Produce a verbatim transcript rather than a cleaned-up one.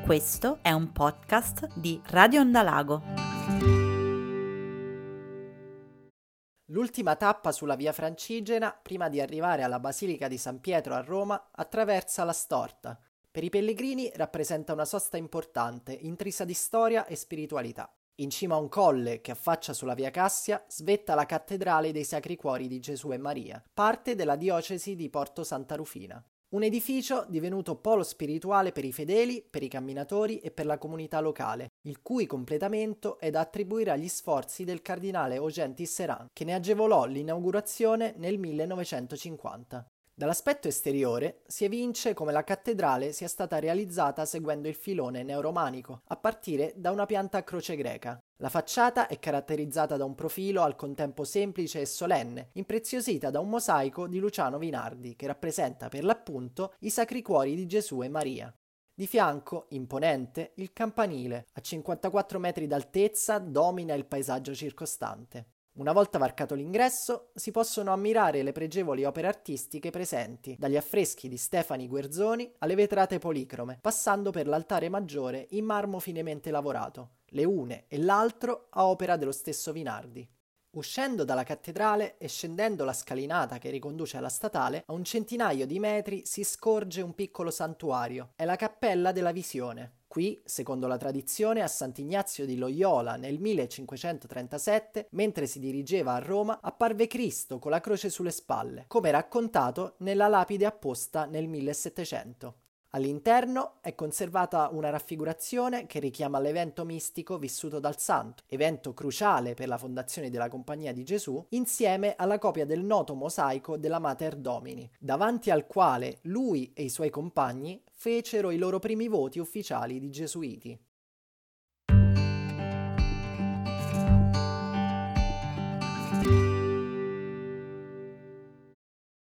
Questo è un podcast di Radio Ondalago. L'ultima tappa sulla via Francigena, prima di arrivare alla Basilica di San Pietro a Roma, attraversa la Storta. Per i pellegrini rappresenta una sosta importante, intrisa di storia e spiritualità. In cima a un colle che affaccia sulla via Cassia svetta la cattedrale dei Sacri Cuori di Gesù e Maria, parte della diocesi di Porto Santa Rufina. Un edificio divenuto polo spirituale per i fedeli, per i camminatori e per la comunità locale, il cui completamento è da attribuire agli sforzi del cardinale Eugène Tisserand, che ne agevolò l'inaugurazione nel millenovecentocinquanta. Dall'aspetto esteriore si evince come la cattedrale sia stata realizzata seguendo il filone neoromanico, a partire da una pianta a croce greca. La facciata è caratterizzata da un profilo al contempo semplice e solenne, impreziosita da un mosaico di Luciano Vinardi, che rappresenta per l'appunto i Sacri Cuori di Gesù e Maria. Di fianco, imponente, il campanile, a cinquantaquattro metri d'altezza, domina il paesaggio circostante. Una volta varcato l'ingresso, si possono ammirare le pregevoli opere artistiche presenti, dagli affreschi di Stefani Guerzoni alle vetrate policrome, passando per l'altare maggiore in marmo finemente lavorato, le une e l'altro a opera dello stesso Vinardi. Uscendo dalla cattedrale e scendendo la scalinata che riconduce alla statale, a un centinaio di metri si scorge un piccolo santuario. È la Cappella della Visione. Qui, secondo la tradizione, a Sant'Ignazio di Loyola nel millecinquecentotrentasette, mentre si dirigeva a Roma, apparve Cristo con la croce sulle spalle, come raccontato nella lapide apposta nel millesettecento. All'interno è conservata una raffigurazione che richiama l'evento mistico vissuto dal santo, evento cruciale per la fondazione della Compagnia di Gesù, insieme alla copia del noto mosaico della Mater Domini, davanti al quale lui e i suoi compagni fecero i loro primi voti ufficiali di gesuiti.